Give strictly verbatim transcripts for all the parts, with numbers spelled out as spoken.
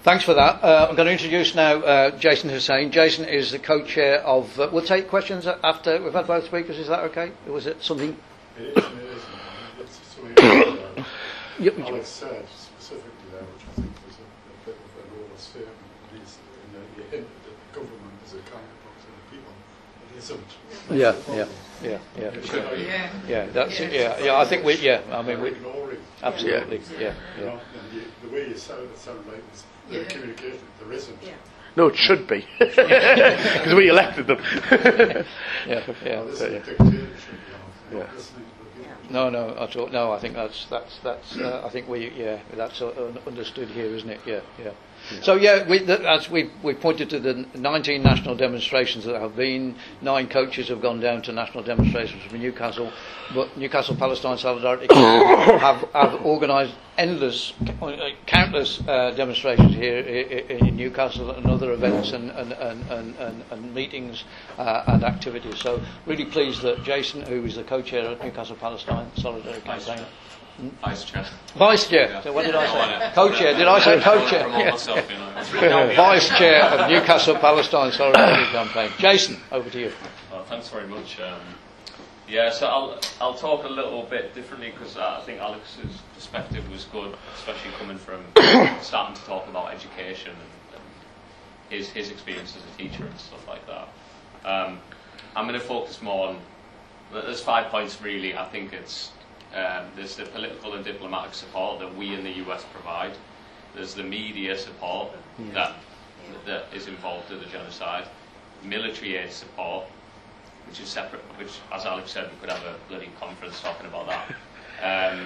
Thanks for that. Uh, I'm going to introduce now uh, Jason Hussain. Jason is the co-chair of... Uh, we'll take questions after we've had both speakers. Is that okay? Or was it something... It is, it is. It's something uh, yep. Alex said specifically there, which I think was a, a bit of an overstatement. It is in the, the hint that the government is a counterpart to the people. It isn't. Yeah, yeah, yeah, yeah, Sure. Yeah. yeah. That's it. Yeah, yeah. I think we. Yeah, I mean we. Ignoring. Absolutely. Yeah, You yeah. know, and the, the way you sound, it sounded like it's Yeah. communication. There isn't. Yeah. No, it should be, because we elected them. Yeah, yeah. Well, this but, is yeah. a dictatorship, you know, not Yeah. listening to the people. No, no, at all. No, I think that's that's that's. Uh, I think we. Yeah, that's uh, un- understood here, isn't it? Yeah, yeah. So yeah, we, th- as we we pointed to the nineteen national demonstrations that have been, nine coaches have gone down to national demonstrations from Newcastle, but Newcastle Palestine Solidarity have, have organised endless, countless uh, demonstrations here in Newcastle and other events and and and and, and, and meetings uh, and activities. So really pleased that Jason, who is the co-chair of Newcastle Palestine Solidarity Campaign. Vice Chair. Vice Chair. Yeah. So what did I say? Yeah. Co-chair. Did I say co-chair? Promote Yeah. myself, you know. It's written down here. Vice Chair of Newcastle Palestine Solidarity Campaign. Jason, over to you. Well, thanks very much. Um, yeah, so I'll I'll talk a little bit differently because I think Alex's perspective was good, especially coming from starting to talk about education and, and his his experience as a teacher and stuff like that. Um, I'm going to focus more on. There's five points really. I think it's. Um, there's the political and diplomatic support that we in the U S provide. There's the media support Yeah. that that is involved in the genocide. Military aid support, which is separate. Which, as Alex said, we could have a bloody conference talking about that. Um,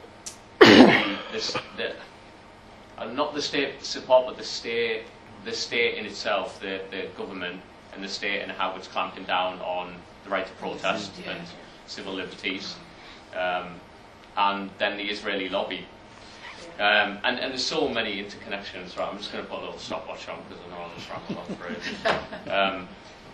the, this, the, uh, not the state support, but the state, the state in itself, the the government and the state, and how it's clamping down on the right to protest Yeah. and civil liberties. Um, and then the Israeli lobby. Um, and, and there's so many interconnections, right? I'm just going to put a little stopwatch on because I know I'll just ramble on for it. Um,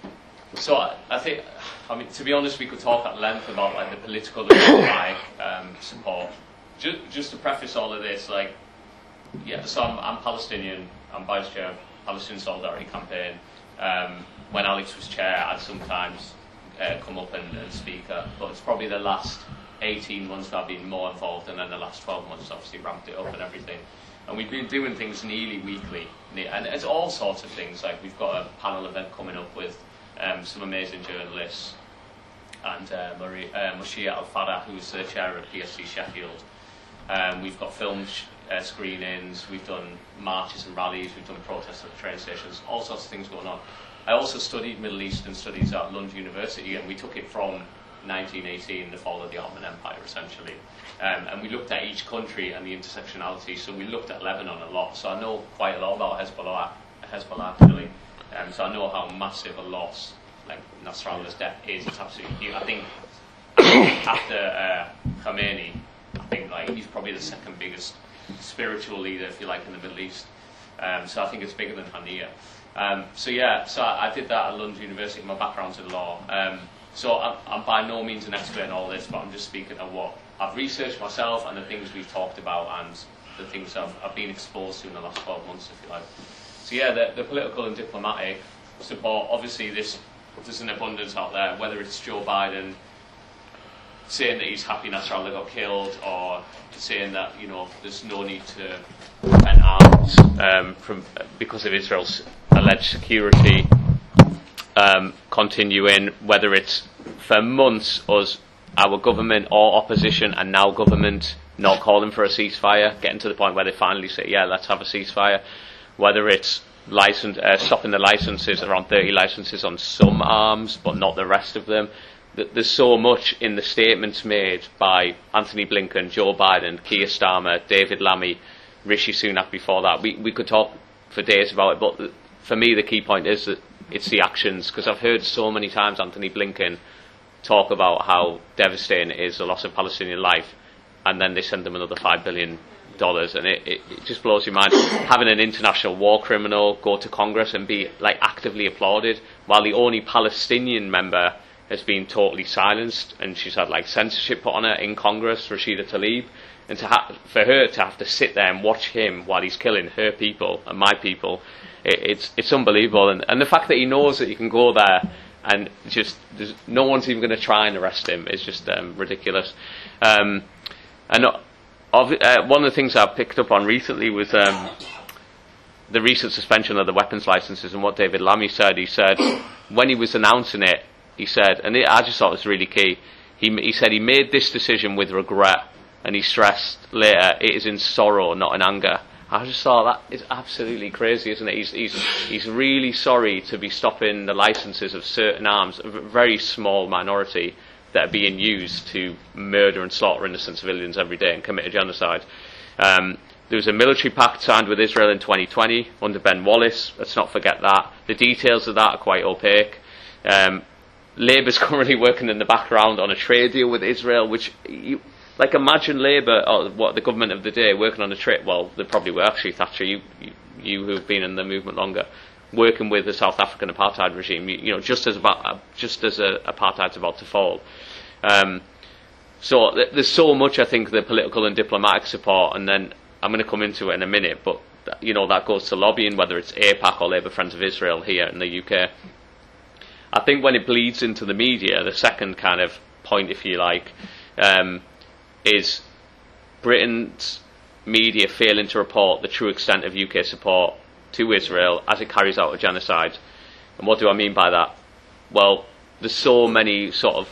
so I, I think, I mean, to be honest, we could talk at length about like the political and diplomatic um, support. Just, just to preface all of this, like, yeah, so I'm, I'm Palestinian, I'm vice chair of Palestinian Solidarity Campaign. Um, when Alex was chair, I'd sometimes uh, come up and, and speak, uh, but it's probably the last eighteen months that I've been more involved, and then the last twelve months obviously ramped it up and everything. And we've been doing things nearly weekly, and it's all sorts of things. Like we've got a panel event coming up with um, some amazing journalists, and uh, Marie, uh, Moshia Al-Farah, who's the chair of P S C Sheffield. Um, we've got film sh- uh, screenings, we've done marches and rallies, we've done protests at train stations, all sorts of things going on. I also studied Middle Eastern Studies at Lund University, and we took it from nineteen eighteen, the fall of the Ottoman Empire, essentially. Um, and we looked at each country and the intersectionality. So we looked at Lebanon a lot. So I know quite a lot about Hezbollah, Hezbollah actually. Um, so I know how massive a loss like Nasrallah's death is. It's absolutely huge. I think after uh, Khamenei, I think like he's probably the second biggest spiritual leader, if you like, in the Middle East. Um, so I think it's bigger than Haniyeh. Um, so yeah, so I, I did that at Lund University. My background's in law. Um, So I'm, I'm by no means an expert in all this, but I'm just speaking of what I've researched myself and the things we've talked about and the things I've, I've been exposed to in the last twelve months, if you like. So yeah, the, the political and diplomatic support, obviously this, there's an abundance out there, whether it's Joe Biden saying that he's happy Nasrallah got killed, or saying that, you know, there's no need to prevent arms um, from because of Israel's alleged security. Um, continuing, whether it's for months us, our government or opposition and now government not calling for a ceasefire, getting to the point where they finally say, yeah, let's have a ceasefire, whether it's license, uh, stopping the licenses, around thirty licenses on some arms but not the rest of them. There's so much in the statements made by Anthony Blinken, Joe Biden, Keir Starmer, David Lammy, Rishi Sunak before that. We, we could talk for days about it, but for me the key point is that it's the actions, because I've heard so many times Anthony Blinken talk about how devastating it is, the loss of Palestinian life, and then they send them another five billion dollars, and it, it, it just blows your mind. Having an international war criminal go to Congress and be like actively applauded, while the only Palestinian member has been totally silenced, and she's had like censorship put on her in Congress, Rashida Tlaib, And to ha- for her to have to sit there and watch him while he's killing her people and my people, it, it's it's unbelievable. And, and the fact that he knows that you can go there and just there's, no one's even going to try and arrest him is just um, ridiculous. Um, and uh, of, uh, one of the things I picked up on recently was um, the recent suspension of the weapons licenses, and what David Lammy said. He said when he was announcing it, he said, and it, I just thought it was really key. He he said he made this decision with regret, and he stressed later it is in sorrow, not in anger. I just thought that is absolutely crazy, isn't it? He's he's he's really sorry to be stopping the licenses of certain arms, a very small minority that are being used to murder and slaughter innocent civilians every day and commit a genocide. Um, There was a military pact signed with Israel in twenty twenty under Ben Wallace. Let's not forget that. The details of that are quite opaque. Um, Labour's currently working in the background on a trade deal with Israel, which, you, like, imagine Labour, or what the government of the day, working on a trade. Well, they probably were actually, Thatcher, you, you, you who've been in the movement longer, working with the South African apartheid regime. You, you know, just as about, just as a, apartheid's about to fall. Um, so th- there's so much, I think, the political and diplomatic support, and then I'm going to come into it in a minute, but you know that goes to lobbying, whether it's AIPAC or Labour Friends of Israel here in the U K. I think when it bleeds into the media, the second kind of point, if you like, um, is Britain's media failing to report the true extent of U K support to Israel as it carries out a genocide. And what do I mean by that? Well, there's so many sort of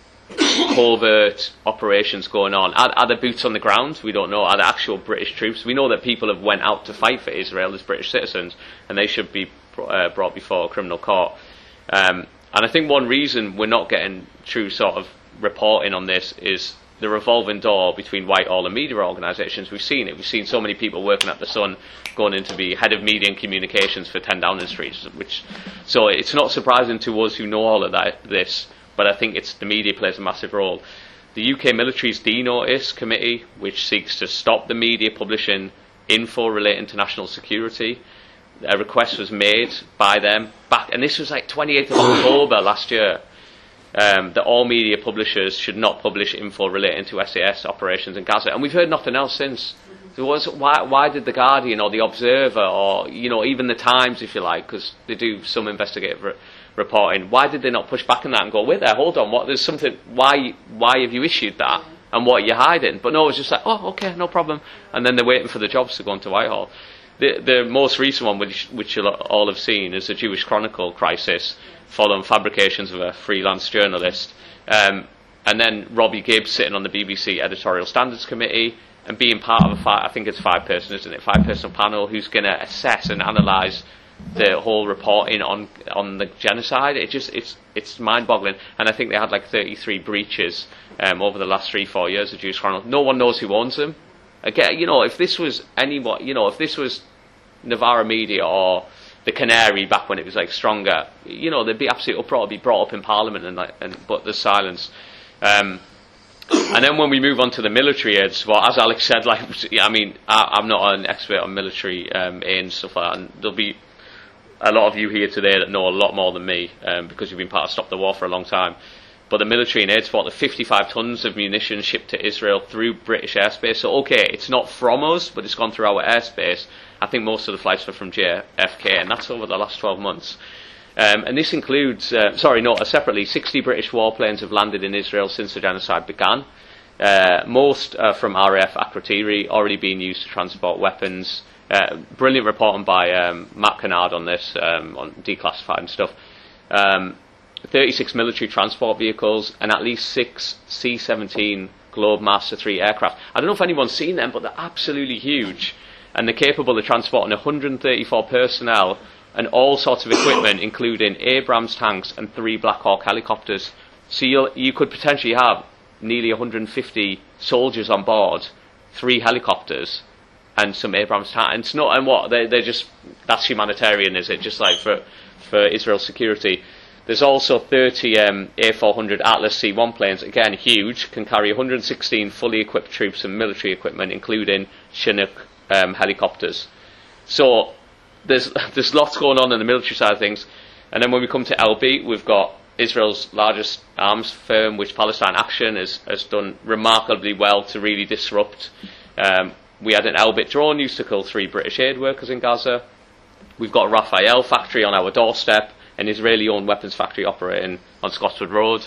covert operations going on. Are, are there boots on the ground? We don't know. Are there actual British troops? We know that people have went out to fight for Israel as British citizens, and they should be uh, brought before a criminal court. Um, and I think one reason we're not getting true sort of reporting on this is the revolving door between Whitehall and media organisations. We've seen it. We've seen so many people working at The Sun going in to be head of media and communications for ten Downing Street. Which, so it's not surprising to us who know all of that, this, but I think it's the media plays a massive role. The U K military's D-Notice committee, which seeks to stop the media publishing info relating to national security, a request was made by them back, and this was like twenty-eighth of October last year, um, that all media publishers should not publish info relating to S A S operations in Gaza, and we've heard nothing else since. There was, why, why did the Guardian or the Observer or you know even the Times, if you like, because they do some investigative re- reporting, why did they not push back on that and go, wait there, hold on, what? There's something. Why? Why have you issued that? And what are you hiding? But no, it was just like, oh, okay, no problem. And then they're waiting for the jobs to go into Whitehall. The, the most recent one, which, which you'll all have seen, is the Jewish Chronicle crisis, following fabrications of a freelance journalist. Um, and then Robbie Gibbs sitting on the B B C Editorial Standards Committee and being part of a, five, I think it's five-person, isn't it, five-person panel who's going to assess and analyse the whole reporting on on the genocide. It just it's it's mind-boggling. And I think they had like thirty-three breaches um, over the last three, four years of Jewish Chronicle. No one knows who owns them. Again, you know, if this was anyone, you know, if this was Novara Media or the Canary back when it was like stronger, you know, they'd be absolutely uproar, be brought up in Parliament, and like, and but there's silence. Um, and then when we move on to the military aids, well, as Alex said, like, I mean, I, I'm not an expert on military um, aid and stuff like that, and there'll be a lot of you here today that know a lot more than me um, because you've been part of Stop the War for a long time. But the military in aid fought the fifty-five tons of munitions shipped to Israel through British airspace. So, okay, it's not from us, but it's gone through our airspace. I think most of the flights were from J F K, and that's over the last twelve months. Um, and this includes, uh, sorry, no, uh, separately, sixty British warplanes have landed in Israel since the genocide began. Uh, most uh, from R A F Akrotiri, already being used to transport weapons. Uh, brilliant reporting by um, Matt Kennard on this, um, on declassified and stuff. Um, thirty-six military transport vehicles and at least six C seventeen Globemaster three aircraft. I don't know if anyone's seen them, but they're absolutely huge. And they're capable of transporting one hundred thirty-four personnel and all sorts of equipment, including Abrams tanks and three Black Hawk helicopters. So you'll, you could potentially have nearly one hundred fifty soldiers on board, three helicopters, and some Abrams tanks. And it's not, and what? They, they're just, that's humanitarian, is it? Just like for, for Israel's security. There's also thirty um, A four hundred Atlas C one planes, again huge, can carry one hundred sixteen fully equipped troops and military equipment, including Chinook um, helicopters. So there's there's lots going on in the military side of things. And then when we come to L B, we've got Israel's largest arms firm, which Palestine Action has, has done remarkably well to really disrupt. Um, we had an Elbit drone used to kill three British aid workers in Gaza. We've got a Raphael factory on our doorstep, an Israeli-owned weapons factory operating on Scotswood Road.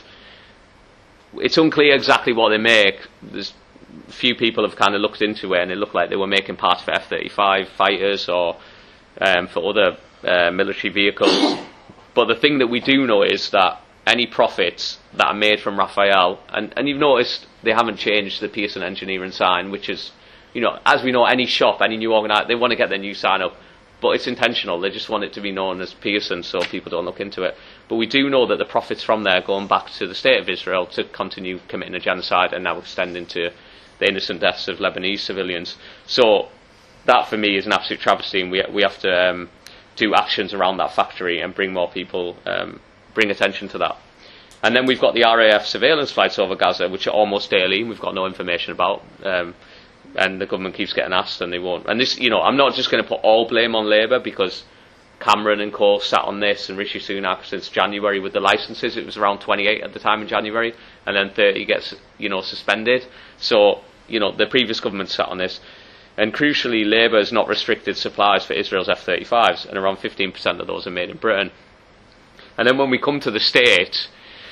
It's unclear exactly what they make. There's few people have kind of looked into it, and it looked like they were making parts for F thirty-five fighters or um, for other uh, military vehicles. But the thing that we do know is that any profits that are made from Raphael, and, and you've noticed they haven't changed the Pearson engineering sign, which is, you know, as we know, any shop, any new organiser, they want to get their new sign up, but it's intentional. They just want it to be known as Pearson so people don't look into it. But we do know that the profits from there are going back to the state of Israel to continue committing a genocide and now extending to the innocent deaths of Lebanese civilians. So that for me is an absolute travesty, and we, we have to um, do actions around that factory and bring more people, um, bring attention to that. And then we've got the R A F surveillance flights over Gaza, which are almost daily. We've got no information about, um, and the government keeps getting asked, and they won't. And this, you know, I'm not just going to put all blame on Labour, because Cameron and co sat on this, and Rishi Sunak since January with the licences. It was around twenty-eight at the time in January, and then thirty gets, you know, suspended. So, you know, the previous government sat on this. And crucially, Labour has not restricted supplies for Israel's F thirty-fives, and around fifteen percent of those are made in Britain. And then when we come to the state,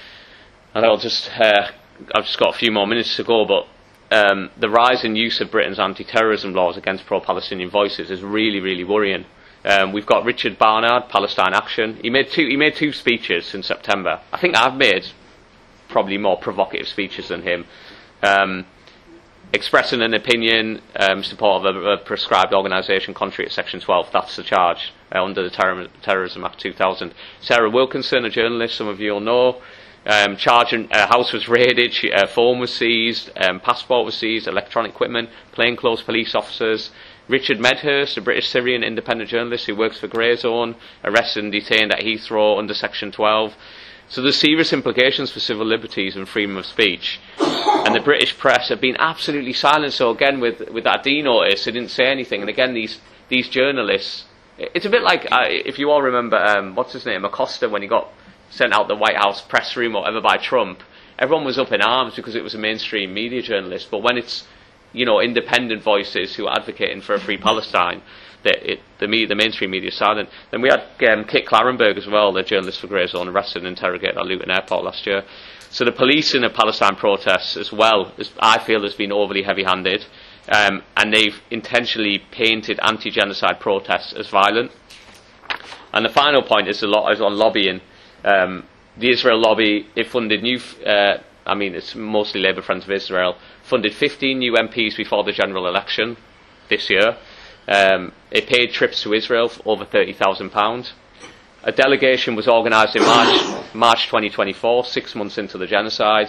and I'll just, uh, I've just got a few more minutes to go, but um, the rise in use of Britain's anti-terrorism laws against pro-Palestinian voices is really, really worrying. Um, we've got Richard Barnard, Palestine Action. He made two. He made two speeches in September. I think I've made probably more provocative speeches than him. Um, expressing an opinion, um, support of a, a prescribed organisation contrary to Section twelve. That's the charge uh, under the Terror, Terrorism Act two thousand. Sarah Wilkinson, a journalist, some of you will know. Um, charging, a house was raided, she, her phone was seized, um, passport was seized, electronic equipment, plainclothes police officers. Richard Medhurst, a British Syrian independent journalist who works for Greyzone, arrested and detained at Heathrow under Section twelve. So there's serious implications for civil liberties and freedom of speech. And the British press have been absolutely silent. So again, with with that D notice, they didn't say anything. And again, these these journalists, it's a bit like, uh, if you all remember, um, what's his name, Acosta, when he got sent out the White House press room or whatever by Trump. Everyone was up in arms because it was a mainstream media journalist. But when it's, you know, independent voices who are advocating for a free Palestine, that it, the, me, the mainstream media is silent. Then we had um, Kit Clarenberg as well, the journalist for Greyzone, arrested and interrogated at Luton Airport last year. So the policing of Palestine protests as well, is, I feel, has been overly heavy-handed, um, and they've intentionally painted anti-genocide protests as violent. And the final point is, a lot, is on lobbying. Um, the Israel lobby, it funded new, uh, I mean, it's mostly Labour Friends of Israel, funded fifteen new M Ps before the general election this year. Um, it paid trips to Israel for over thirty thousand pounds. A delegation was organised in March, March twenty twenty-four, six months into the genocide.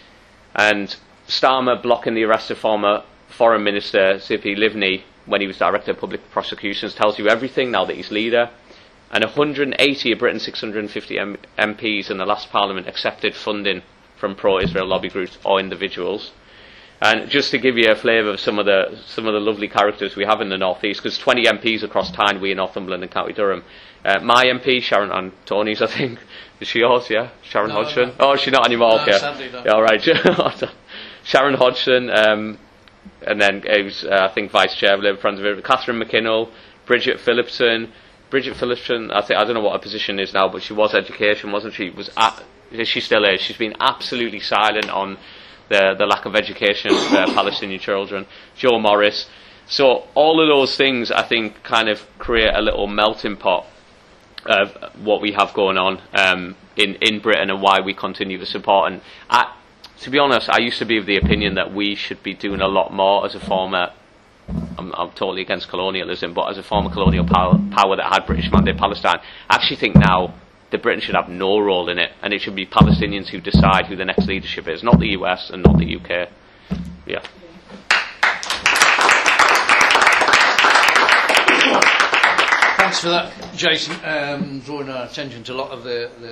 And Starmer blocking the arrest of former Foreign Minister Tzipi Livni when he was Director of Public Prosecutions tells you everything now that he's leader. And one hundred eighty of Britain's six hundred fifty M- MPs in the last Parliament accepted funding from pro-Israel lobby groups or individuals. And just to give you a flavour of some of the some of the lovely characters we have in the North East, because twenty M Ps across Tyne, Northumberland and County Durham. Uh, my M P, Sharon Antoni's, I think. Is she yours, yeah? Sharon no, Hodgson? No. Oh, she's not anymore, no, okay. Sadly, no. Yeah, all right. Sharon Hodgson, um, and then it was, uh, I think, Vice Chair of Labour Friends of Israel, Catherine McKinnell, Bridget Phillipson. Bridget Phillipson, I think, I don't know what her position is now, but she was education, wasn't she? Was at, she still is. She's been absolutely silent on the the lack of education for Palestinian children. Joe Morris. So all of those things, I think, kind of create a little melting pot of what we have going on um, in in Britain and why we continue to support. And I, to be honest, I used to be of the opinion that we should be doing a lot more as a former. I'm, I'm totally against colonialism, but as a former colonial power, power that had British Mandate Palestine, I actually think now that Britain should have no role in it, and it should be Palestinians who decide who the next leadership is, not the U S and not the U K. Yeah. Thanks for that, Jason. Um, drawing our attention to a lot of the, the